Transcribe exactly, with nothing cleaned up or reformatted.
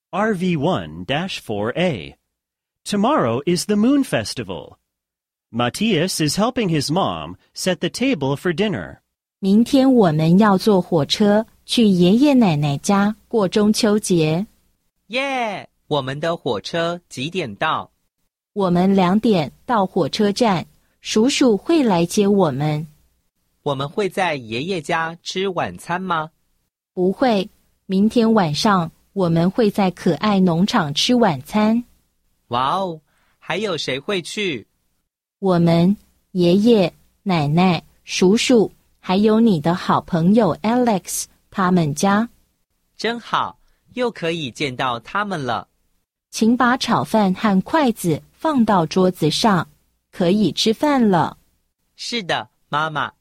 R V one dash four A. Tomorrow is the Moon Festival. Matthias is helping his mom set the table for dinner. 明天我们要坐火车去爷爷奶奶家过中秋节。 耶！我们的火车几点到？ 我们两点到火车站，叔叔会来接我们。 我们会在爷爷家吃晚餐吗？ 不会，明天晚上我们会在可爱农场吃晚餐。 哇哦，还有谁会去？ 我们、爷爷、奶奶、叔叔，还有你的好朋友 Alex 他们家。 真好，又可以见到他们了。 请把炒饭和筷子放到桌子上，可以吃饭了。 是的，妈妈。